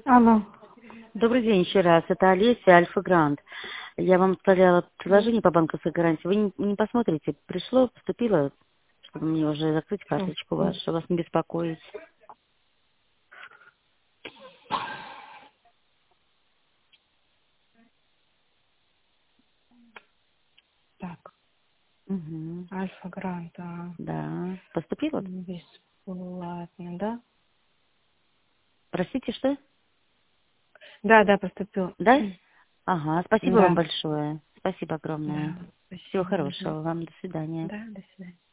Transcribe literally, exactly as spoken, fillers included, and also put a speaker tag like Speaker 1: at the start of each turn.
Speaker 1: Алло.
Speaker 2: Добрый день еще раз. Это Олеся, Альфа Грант. Я вам оставляла предложение по банковской гарантии. Вы не, не посмотрите, пришло, поступило, чтобы мне уже закрыть
Speaker 1: Хм.
Speaker 2: карточку вашу, вас не беспокоить.
Speaker 1: Так,
Speaker 2: Угу.
Speaker 1: Альфа Грант, а,
Speaker 2: Да. Поступило?
Speaker 1: бесплатно, да?
Speaker 2: Простите, что?
Speaker 1: Да, да, поступил.
Speaker 2: Да? Ага, спасибо вам
Speaker 1: Да,
Speaker 2: большое. Спасибо огромное.
Speaker 1: да,
Speaker 2: Всего
Speaker 1: спасибо. Мгм.
Speaker 2: хорошего вам. До свидания.
Speaker 1: Да, до свидания.